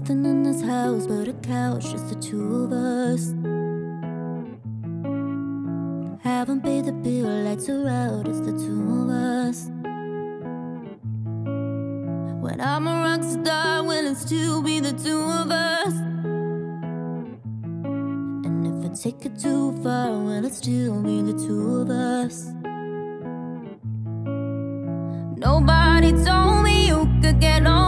Nothing in this house but a couch, just the two of us. Haven't paid the bill, lights are out, it's the two of us. When I'm a rock star, will it still be the two of us? And if I take it too far, will it still be the two of us? Nobody told me you could get on